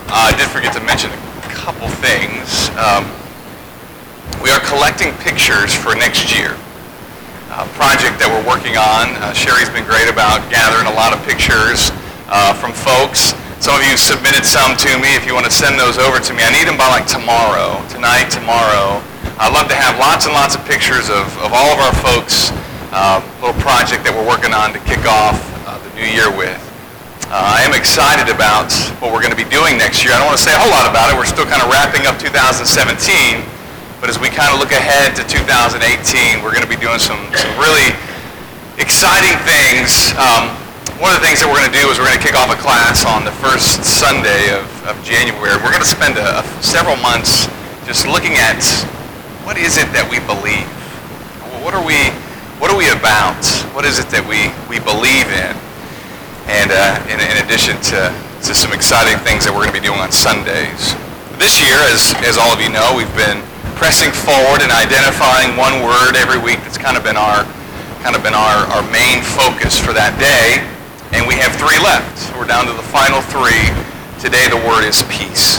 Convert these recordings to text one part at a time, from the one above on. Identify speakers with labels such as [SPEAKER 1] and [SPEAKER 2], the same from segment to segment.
[SPEAKER 1] I did forget to mention a couple things. We are collecting pictures for next year. Project that we're working on. Sherry's been great about gathering a lot of pictures from folks. Some of you submitted some to me. If you want to send those over to me, I need them by like tomorrow, tonight, tomorrow. I'd love to have lots and lots of pictures of all of our folks. Little project that we're working on to kick off the new year with. I am excited about what we're going to be doing next year. I don't want to say a whole lot about it. We're still kind of wrapping up 2017. But as we kind of look ahead to 2018, we're going to be doing some really exciting things. One of the things that we're going to do is we're going to kick off a class on the first Sunday of January. We're going to spend several months just looking at what is it that we believe? What are we about? What is it that we believe in? And in addition to some exciting things that we're going to be doing on Sundays. This year, as all of you know, we've been pressing forward and identifying one word every week that's kind of been our main focus for that day. And we have 3 left. We're down to the final 3. Today the word is peace.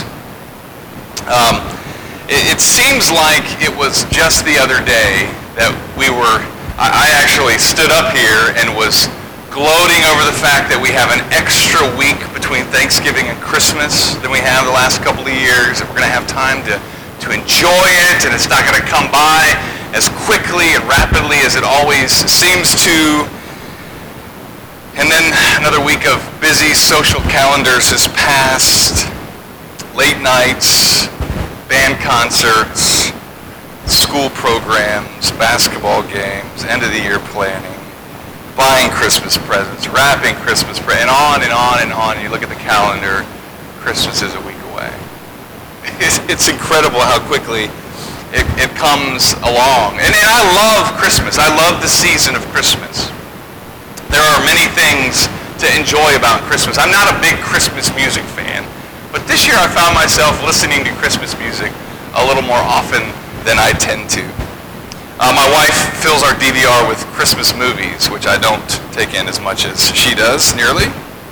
[SPEAKER 1] It seems like it was just the other day that I actually stood up here and was gloating over the fact that we have an extra week between Thanksgiving and Christmas than we have the last couple of years. That we're going to have time to enjoy it, and it's not going to come by as quickly and rapidly as it always seems to. And then another week of busy social calendars has passed. Late nights, band concerts, school programs, basketball games, end of the year planning, buying Christmas presents, wrapping Christmas presents, and on and on and on. And you look at the calendar, Christmas is a week away. It's incredible how quickly it comes along. And I love Christmas. I love the season of Christmas. There are many things to enjoy about Christmas. I'm not a big Christmas music fan, but this year I found myself listening to Christmas music a little more often than I tend to. My wife fills our DVR with Christmas movies, which I don't take in as much as she does, nearly.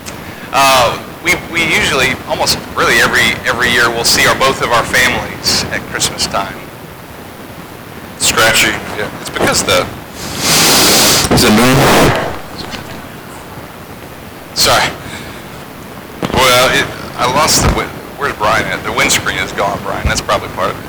[SPEAKER 1] We usually, almost really every year, we'll see both of our families at Christmas time. Scratchy, yeah. It's because is it me? Sorry. Well, I lost where's Brian at? The windscreen is gone, Brian. That's probably part of it.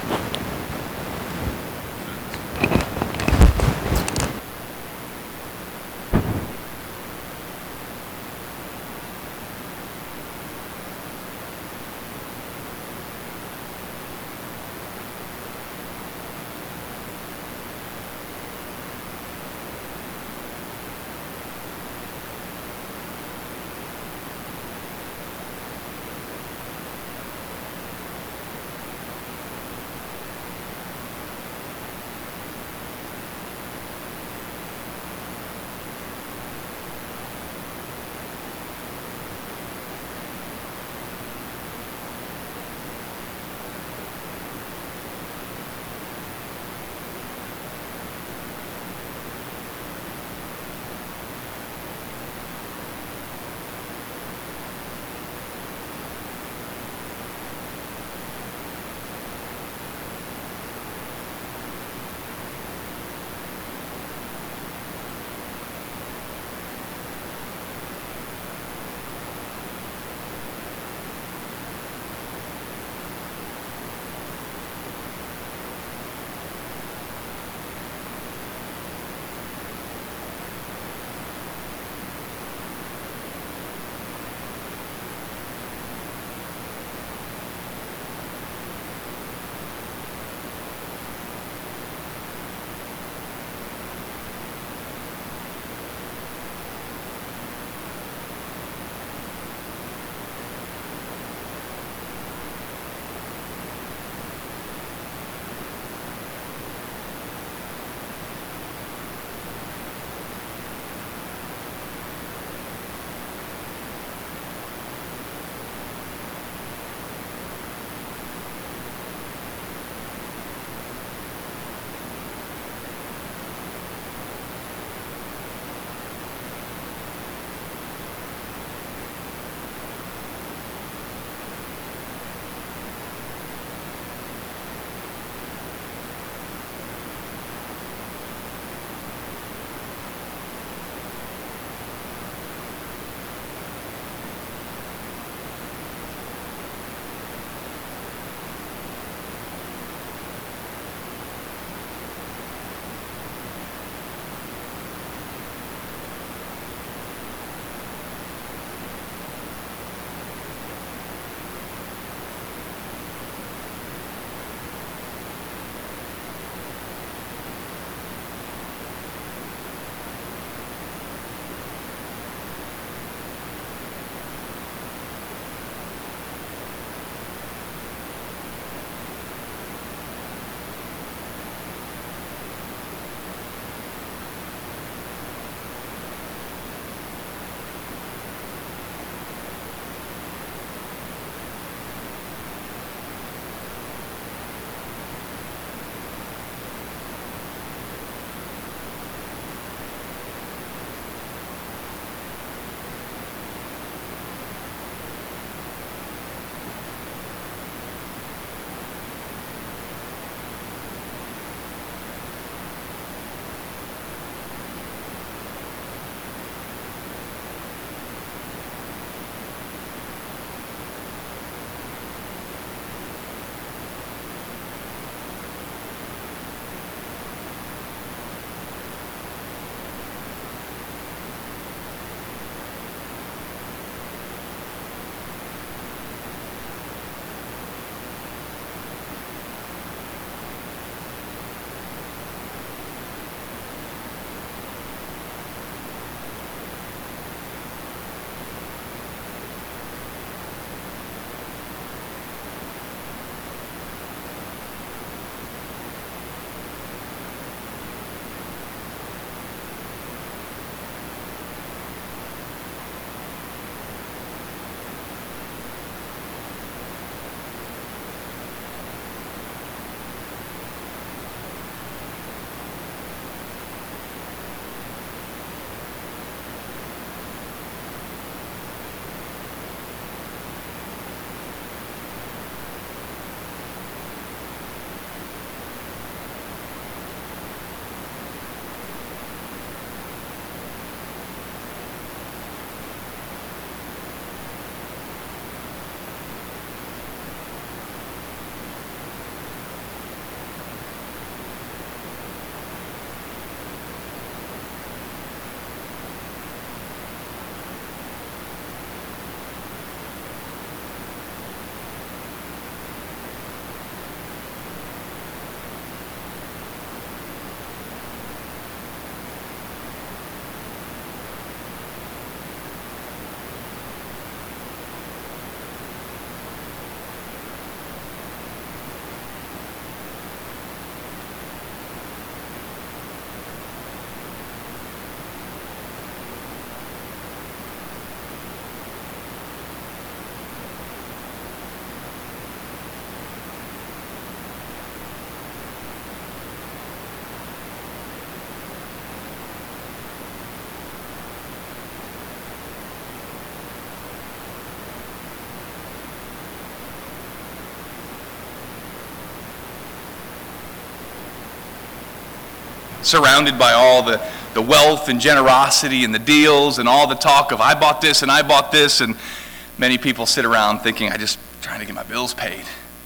[SPEAKER 2] surrounded by all the wealth and generosity and the deals and all the talk of I bought this and I bought this, and many people sit around thinking, I'm just trying to get my bills paid.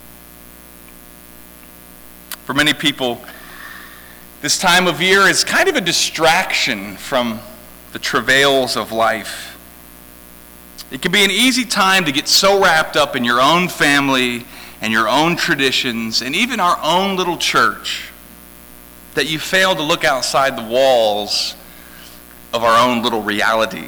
[SPEAKER 2] For many people, this time of year is kind of a distraction from the travails of life. It can be an easy time to get so wrapped up in your own family and your own traditions and even our own little church that you fail to look outside the walls of our own little reality.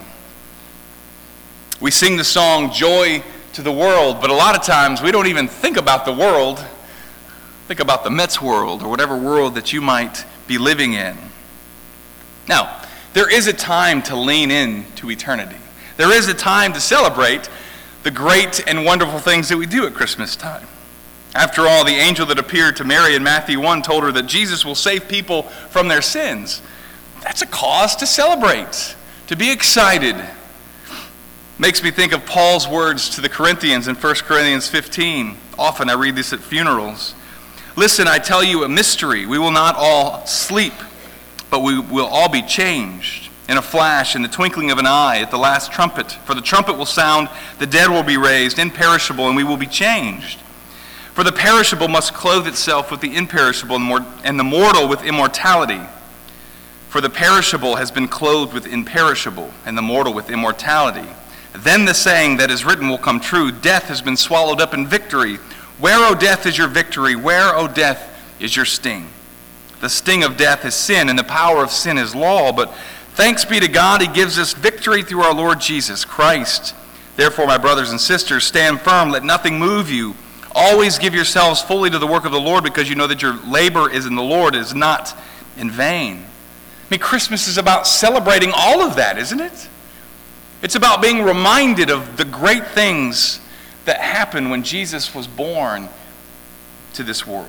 [SPEAKER 2] We sing the song, Joy to the World, but a lot of times we don't even think about the world. Think about the Mets world or whatever world that you might be living in. Now, there is a time to lean into eternity. There is a time to celebrate the great and wonderful things that we do at Christmas time. After all, the angel that appeared to Mary in Matthew 1 told her that Jesus will save people from their sins. That's a cause to celebrate, to be excited. Makes me think of Paul's words to the Corinthians in 1 Corinthians 15. Often I read this at funerals. Listen, I tell you a mystery. We will not all sleep, but we will all be changed. In a flash, in the twinkling of an eye, at the last trumpet. For the trumpet will sound, the dead will be raised, imperishable, and we will be changed. For the perishable must clothe itself with the imperishable, and the mortal with immortality. For the perishable has been clothed with imperishable, and the mortal with immortality. Then the saying that is written will come true, death has been swallowed up in victory. Where, O death, is your victory? Where, O death, is your sting? The sting of death is sin, and the power of sin is law, but thanks be to God, he gives us victory through our Lord Jesus Christ. Therefore, my brothers and sisters, stand firm, let nothing move you. Always give yourselves fully to the work of the Lord, because you know that your labor is in the Lord, is not in vain. I mean, Christmas is about celebrating all of that, isn't it? It's about being reminded of the great things that happened when Jesus was born to this world.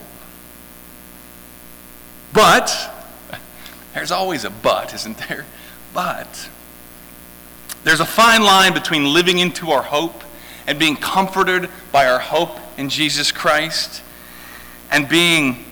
[SPEAKER 2] But there's always a but, isn't there? But there's a fine line between living into our hope and being comforted by our hope in Jesus Christ and being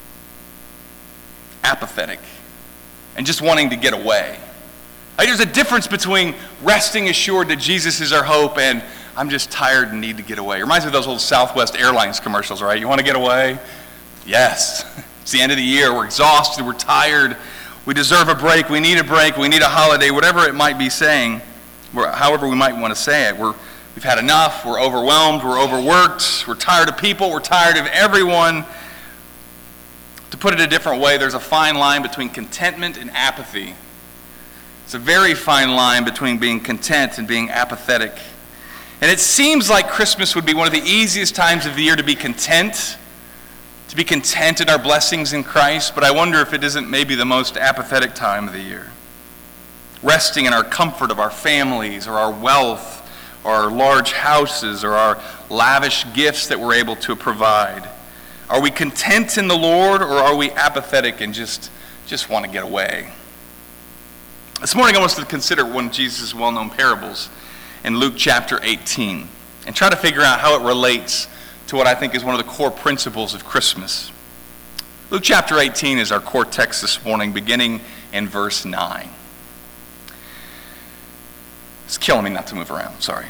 [SPEAKER 2] apathetic and just wanting to get away. Like, there's a difference between resting assured that Jesus is our hope and I'm just tired and need to get away. It reminds me of those old Southwest Airlines commercials, right? You want to get away? Yes. It's the end of the year. We're exhausted. We're tired. We deserve a break. We need a break. We need a holiday. Whatever it might be saying, however we might want to say it. We've had enough. We're overwhelmed. We're overworked. We're tired of people. We're tired of everyone. To put it a different way, there's a fine line between contentment and apathy. It's a very fine line between being content and being apathetic. And it seems like Christmas would be one of the easiest times of the year to be content in our blessings in Christ, but I wonder if it isn't maybe the most apathetic time of the year. Resting in our comfort of our families or our wealth or our large houses or our lavish gifts that we're able to provide. Are we content in the Lord, or are we apathetic and just want to get away? This morning I want us to consider one of Jesus' well-known parables in Luke chapter 18 and try to figure out how it relates to what I think is one of the core principles of Christmas. Luke chapter 18 is our core text this morning, beginning in verse 9. It's killing me not to move around, sorry.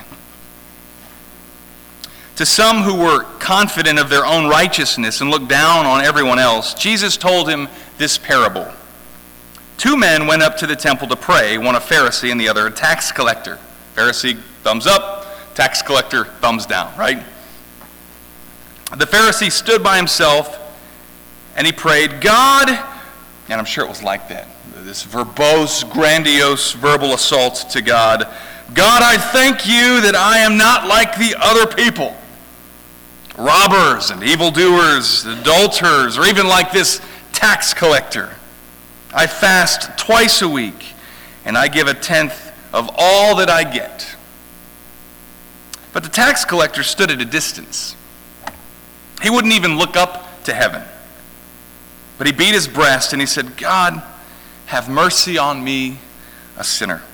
[SPEAKER 2] To some who were confident of their own righteousness and looked down on everyone else, Jesus told him this parable. 2 men went up to the temple to pray, one a Pharisee and the other a tax collector. Pharisee, thumbs up. Tax collector, thumbs down, right? The Pharisee stood by himself and he prayed, God, and I'm sure it was like that, this verbose, grandiose verbal assault to God. God, I thank you that I am not like the other people, robbers and evildoers, adulterers, or even like this tax collector. I fast twice a week, and I give 1/10 of all that I get. But the tax collector stood at a distance. He wouldn't even look up to heaven. But he beat his breast and he said, God, have mercy on me, a sinner.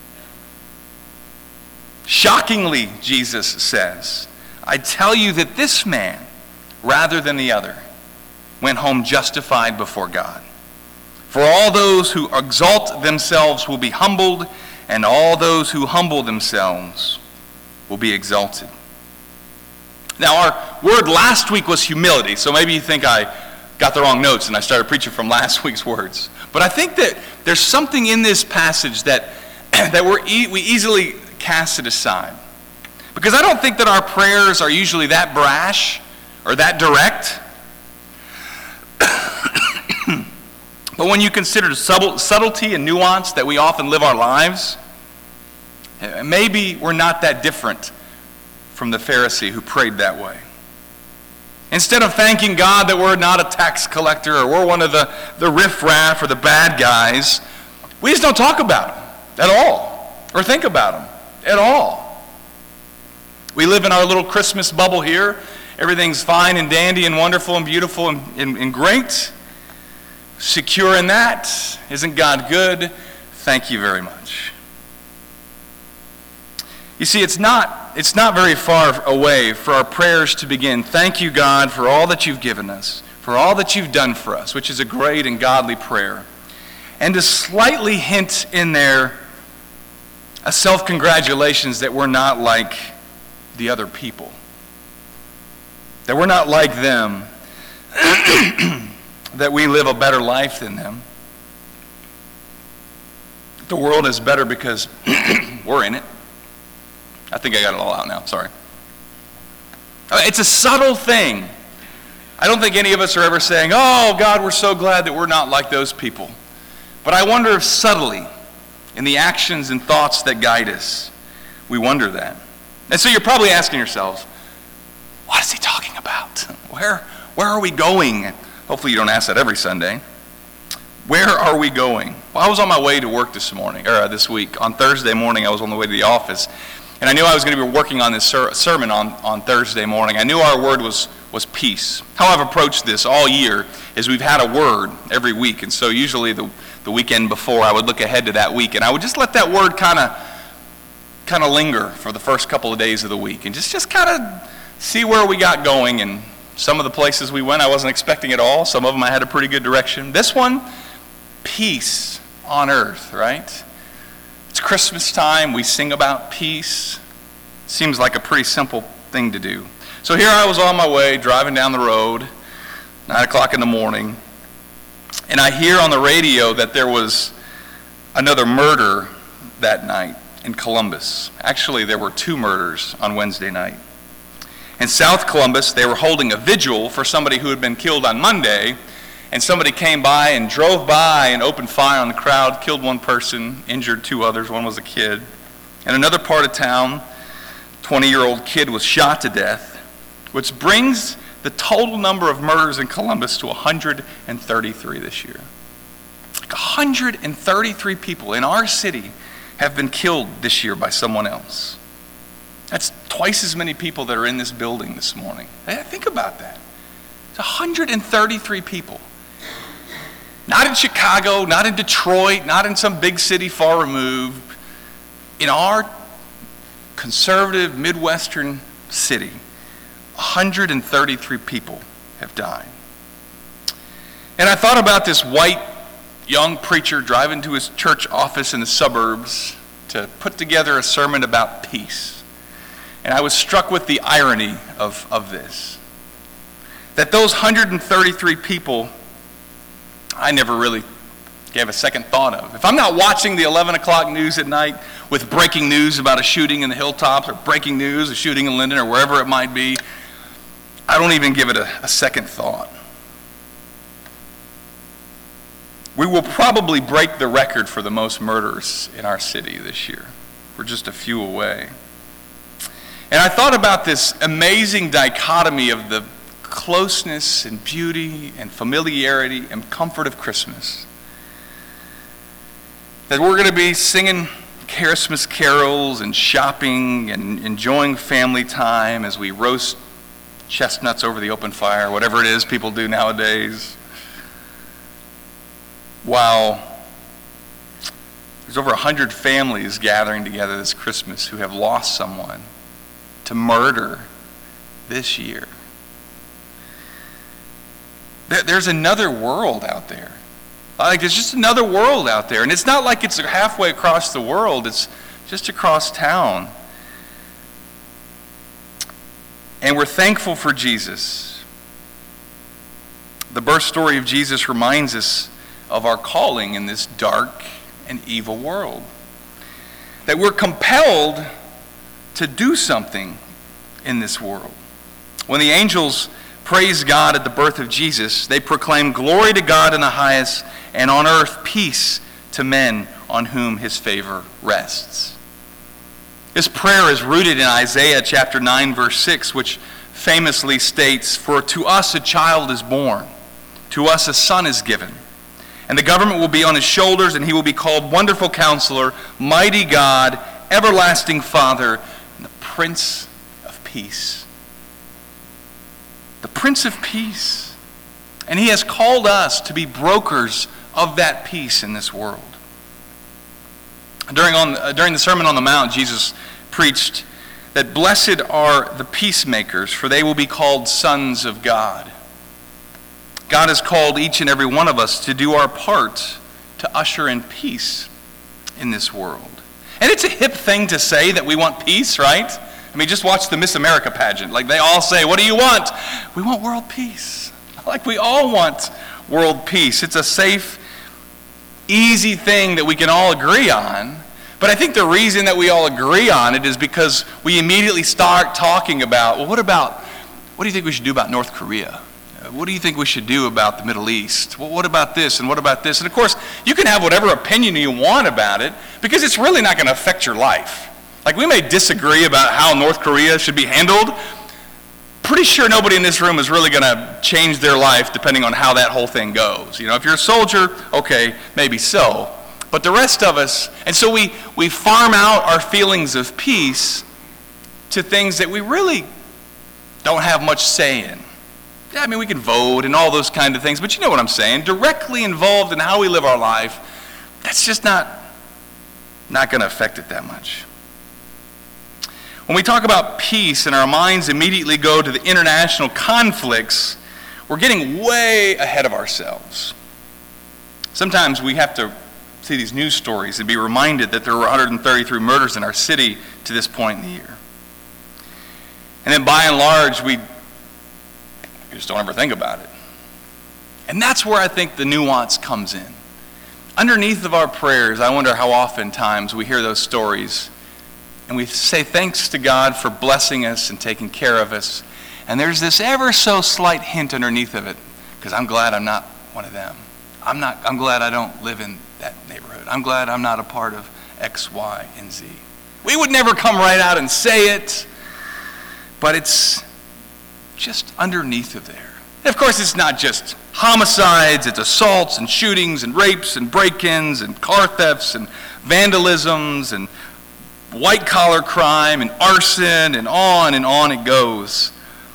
[SPEAKER 2] Shockingly, Jesus says, I tell you that this man, rather than the other, went home justified before God. For all those who exalt themselves will be humbled, and all those who humble themselves will be exalted. Now, our word last week was humility, so maybe you think I got the wrong notes and I started preaching from last week's words. But I think that there's something in this passage that we easily cast it aside. Because I don't think that our prayers are usually that brash or that direct. But when you consider the subtlety and nuance that we often live our lives, maybe we're not that different from the Pharisee who prayed that way. Instead of thanking God that we're not a tax collector or we're one of the riffraff or the bad guys, we just don't talk about them at all or think about them at all. We live in our little Christmas bubble here. Everything's fine and dandy and wonderful and beautiful and great. Secure in that. Isn't God good? Thank you very much. You see, it's not very far away for our prayers to begin. Thank you, God, for all that you've given us, for all that you've done for us, which is a great and godly prayer. And to slightly hint in there a self-congratulations that we're not like the other people, that we're not like them, that we live a better life than them. The world is better because we're in it. I think I got it all out now, sorry. It's a subtle thing. I don't think any of us are ever saying, oh, God, we're so glad that we're not like those people. But I wonder if subtly, in the actions and thoughts that guide us, we wonder that. And so you're probably asking yourselves, what is he talking about? Where are we going? Hopefully you don't ask that every Sunday. Where are we going? Well, I was on my way to work this week. On Thursday morning, I was on the way to the office. And I knew I was going to be working on this sermon on Thursday morning. I knew our word was peace. How I've approached this all year is we've had a word every week. And so usually the weekend before, I would look ahead to that week. And I would just let that word kind of linger for the first couple of days of the week. And just kind of see where we got going. And some of the places we went, I wasn't expecting at all. Some of them I had a pretty good direction. This one, peace on earth, right? It's Christmas time. We sing about peace. Seems like a pretty simple thing to do. So here I was on my way, driving down the road, 9 o'clock in the morning, and I hear on the radio that there was another murder that night in Columbus. Actually, there were 2 murders on Wednesday night. In South Columbus, they were holding a vigil for somebody who had been killed on Monday, and somebody came by and drove by and opened fire on the crowd, killed 1 person, injured 2 others. One was a kid. In another part of town, 20-year-old kid was shot to death, which brings the total number of murders in Columbus to 133 this year. 133 people in our city have been killed this year by someone else. That's twice as many people that are in this building this morning. Think about that. It's 133 people. Not in Chicago, not in Detroit, not in some big city far removed. In our conservative Midwestern city, 133 people have died. And I thought about this white young preacher driving to his church office in the suburbs to put together a sermon about peace. And I was struck with the irony of this. That those 133 people, I never really gave a second thought of. If I'm not watching the 11 o'clock news at night with breaking news about a shooting in the Hilltops or breaking news, a shooting in Linden or wherever it might be, I don't even give it a second thought. We will probably break the record for the most murders in our city this year. We're just a few away. And I thought about this amazing dichotomy of the closeness and beauty and familiarity and comfort of Christmas. That we're going to be singing Christmas carols and shopping and enjoying family time as we roast chestnuts over the open fire, whatever it is people do nowadays. While there's over 100 families gathering together this Christmas who have lost someone to murder this year. There's another world out there. Like there's just another world out there. And it's not like it's halfway across the world. It's just across town. And we're thankful for Jesus. The birth story of Jesus reminds us of our calling in this dark and evil world. That we're compelled to do something in this world. When the angels praise God at the birth of Jesus, they proclaim glory to God in the highest, and on earth peace to men on whom his favor rests. This prayer is rooted in Isaiah chapter 9, verse 6, which famously states, "For to us a child is born, to us a son is given, and the government will be on his shoulders, and he will be called Wonderful Counselor, Mighty God, Everlasting Father, and the Prince of Peace." The Prince of Peace. And he has called us to be brokers of that peace in this world. During the Sermon on the Mount, Jesus preached that blessed are the peacemakers, for they will be called sons of God. God has called each and every one of us to do our part to usher in peace in this world. And it's a hip thing to say that we want peace, right? I mean, just watch the Miss America pageant. Like they all say, what do you want? We want world peace. Like we all want world peace. It's a safe, easy thing that we can all agree on. But I think the reason that we all agree on it is because we immediately start talking about, well, what do you think we should do about North Korea? What do you think we should do about the Middle East? Well, what about this and what about this? And of course, you can have whatever opinion you want about it because it's really not going to affect your life. Like we may disagree about how North Korea should be handled. Pretty sure nobody in this room is really going to change their life depending on how that whole thing goes. You know, if you're a soldier, okay, maybe so. But the rest of us, and so we farm out our feelings of peace to things that we really don't have much say in. Yeah, I mean, we can vote and all those kind of things, but you know what I'm saying. Directly involved in how we live our life, that's just not going to affect it that much. When we talk about peace and our minds immediately go to the international conflicts, we're getting way ahead of ourselves. Sometimes we have to see these news stories and be reminded that there were 133 murders in our city to this point in the year. And then by and large, we just don't ever think about it. And that's where I think the nuance comes in. Underneath of our prayers, I wonder how oftentimes we hear those stories and we say thanks to God for blessing us and taking care of us. And there's this ever so slight hint underneath of it, because I'm glad I'm not one of them. I'm glad I don't live in that neighborhood. I'm glad I'm not a part of X, Y, and Z. We would never come right out and say it, but it's just underneath of there. And of course, it's not just homicides, it's assaults and shootings and rapes and break-ins and car thefts and vandalisms and white-collar crime and arson and on it goes.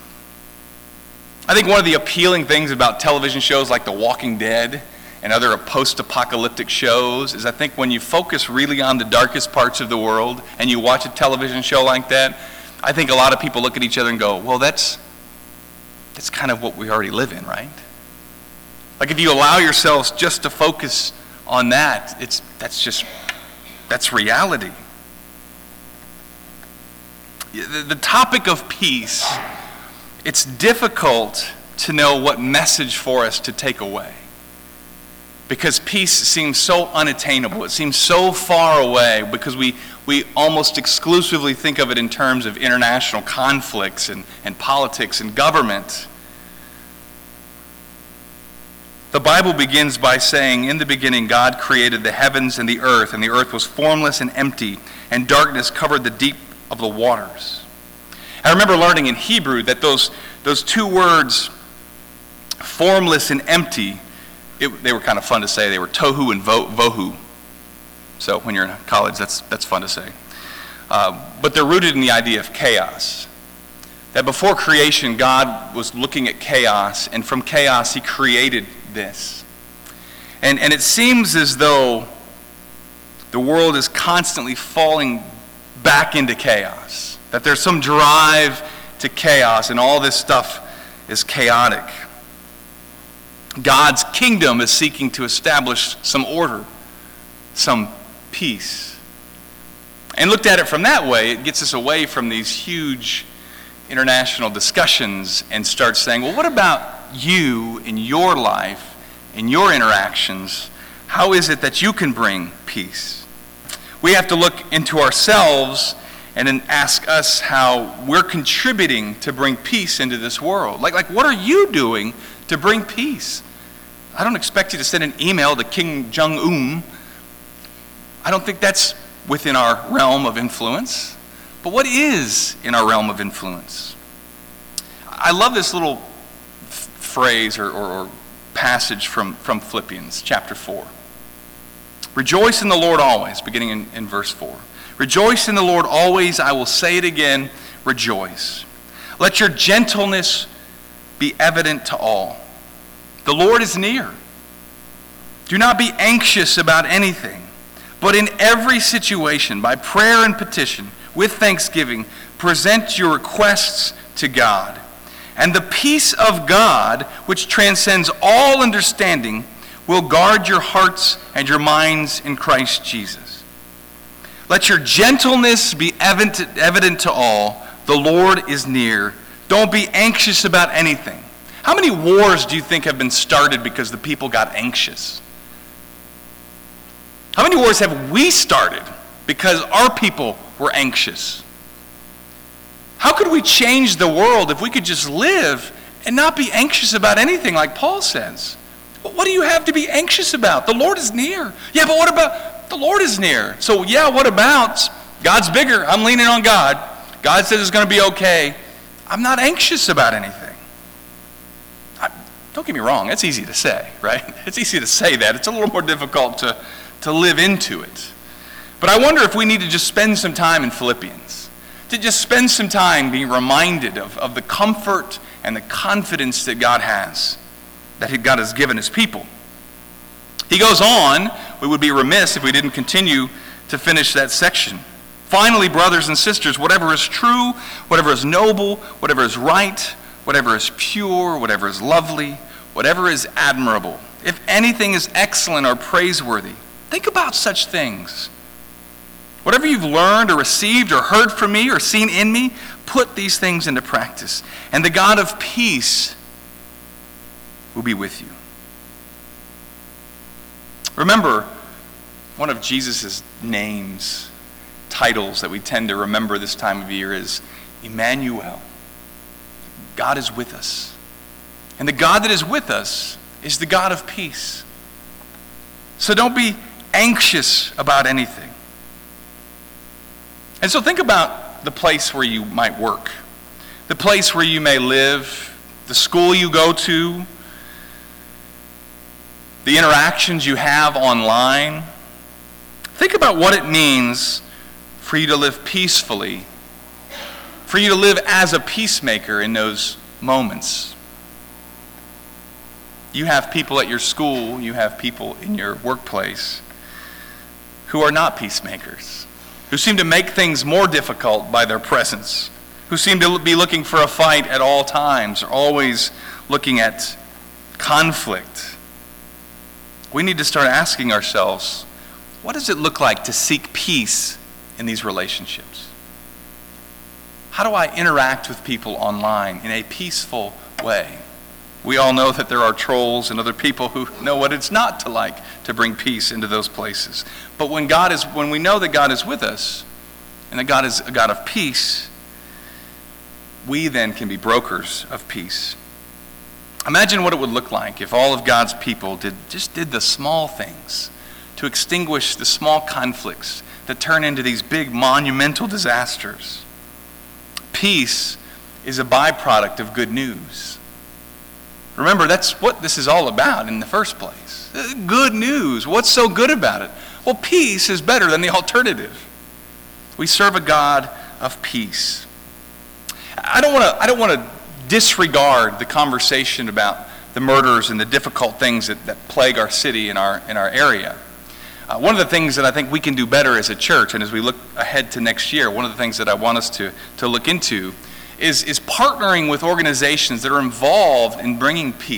[SPEAKER 2] I think one of the appealing things about television shows like The Walking Dead and other post-apocalyptic shows is I think when you focus really on the darkest parts of the world and you watch a television show like that, I think a lot of people look at each other and go, well, that's kind of what we already live in, right? Like if you allow yourselves just to focus on that, that's reality. The topic of peace, it's difficult to know what message for us to take away. Because peace seems so unattainable. It seems so far away because we almost exclusively think of it in terms of international conflicts and politics and government. The Bible begins by saying, in the beginning God created the heavens and the earth was formless and empty, and darkness covered the deep of the waters. I remember learning in Hebrew that those two words, formless and empty, they were kind of fun to say. They were tohu and vohu. So when you're in college, that's fun to say. But they're rooted in the idea of chaos. That before creation, God was looking at chaos, and from chaos, he created this. And it seems as though the world is constantly falling back into chaos. That there's some drive to chaos, and all this stuff is chaotic. God's kingdom is seeking to establish some order, some peace. And looked at it from that way, it gets us away from these huge international discussions and starts saying, well, what about you in your life, in your interactions? How is it that you can bring peace? We have to look into ourselves and then ask us how we're contributing to bring peace into this world. Like what are you doing to bring peace? I don't expect you to send an email to Kim Jong-un. I don't think that's within our realm of influence. But what is in our realm of influence? I love this little phrase or passage from Philippians chapter 4. Rejoice in the Lord always, beginning in verse 4. Rejoice in the Lord always. I will say it again, rejoice. Let your gentleness be evident to all. The Lord is near. Do not be anxious about anything, but in every situation, by prayer and petition, with thanksgiving, present your requests to God. And the peace of God, which transcends all understanding, will guard your hearts and your minds in Christ Jesus. Let your gentleness be evident to all. The Lord is near. Don't be anxious about anything. How many wars do you think have been started because the people got anxious? How many wars have we started because our people were anxious? How could we change the world if we could just live and not be anxious about anything, like Paul says? What do you have to be anxious about? The Lord is near. Yeah, but what about the Lord is near? So yeah, what about? God's bigger. I'm leaning on God. God says it's going to be okay. I'm not anxious about anything. Don't get me wrong, that's easy to say, right? It's easy to say that. It's a little more difficult to live into it. But I wonder if we need to just spend some time in Philippians, to just spend some time being reminded of the comfort and the confidence that God has, that God has given his people. He goes on, we would be remiss if we didn't continue to finish that section. Finally, brothers and sisters, whatever is true, whatever is noble, whatever is right, whatever is pure, whatever is lovely, whatever is admirable, if anything is excellent or praiseworthy, think about such things. Whatever you've learned or received or heard from me or seen in me, put these things into practice. And the God of peace will be with you. Remember, one of Jesus' names, titles that we tend to remember this time of year is Emmanuel. God is with us. And the God that is with us is the God of peace. So don't be anxious about anything. And so think about the place where you might work, the place where you may live, the school you go to, the interactions you have online. Think about what it means for you to live peacefully, for you to live as a peacemaker in those moments. You have people at your school, you have people in your workplace who are not peacemakers, who seem to make things more difficult by their presence, who seem to be looking for a fight at all times, or always looking at conflict. We need to start asking ourselves, what does it look like to seek peace in these relationships? How do I interact with people online in a peaceful way? We all know that there are trolls and other people who know what it's not to like to bring peace into those places. But when we know that God is with us and that God is a God of peace, we then can be brokers of peace. Imagine what it would look like if all of God's people did the small things to extinguish the small conflicts that turn into these big monumental disasters. Peace is a byproduct of good news. Remember, that's what this is all about in the first place. Good news. What's so good about it? Well, peace is better than the alternative. We serve a God of peace. I don't want to disregard the conversation about the murders and the difficult things that plague our city and our area. One of the things that I think we can do better as a church, and as we look ahead to next year, one of the things that I want us to look into is partnering with organizations that are involved in bringing peace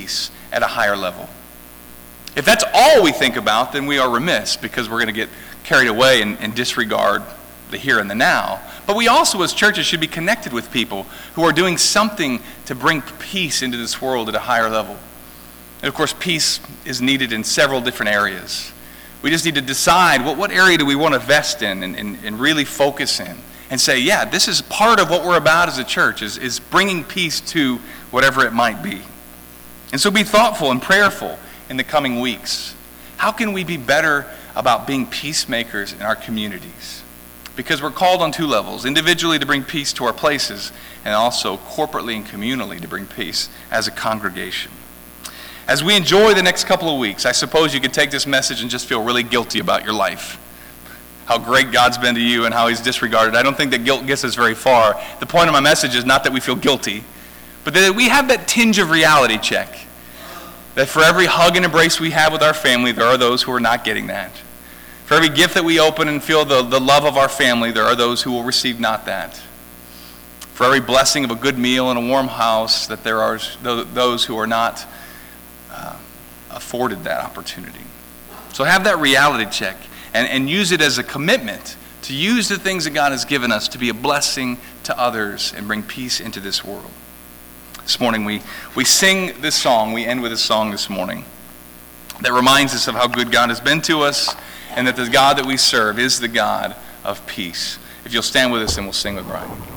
[SPEAKER 2] at a higher level. If that's all we think about, then we are remiss, because we're going to get carried away and disregard the here and the now. But we also, as churches, should be connected with people who are doing something to bring peace into this world at a higher level. And of course, peace is needed in several different areas. We just need to decide what area do we want to invest in and really focus in, and say, yeah, this is part of what we're about as a church, is bringing peace to whatever it might be. And so be thoughtful and prayerful in the coming weeks. How can we be better about being peacemakers in our communities? Because we're called on two levels: individually to bring peace to our places, and also corporately and communally to bring peace as a congregation. As we enjoy the next couple of weeks, I suppose you could take this message and just feel really guilty about your life. How great God's been to you and how he's disregarded. I don't think that guilt gets us very far. The point of my message is not that we feel guilty, but that we have that tinge of reality check. That for every hug and embrace we have with our family, there are those who are not getting that. For every gift that we open and feel the love of our family, there are those who will receive not that. For every blessing of a good meal and a warm house, that there are those who are not afforded that opportunity. So have that reality check and use it as a commitment to use the things that God has given us to be a blessing to others and bring peace into this world. This morning we sing this song, we end with this song this morning that reminds us of how good God has been to us, and that the God that we serve is the God of peace. If you'll stand with us, then we'll sing with Brian.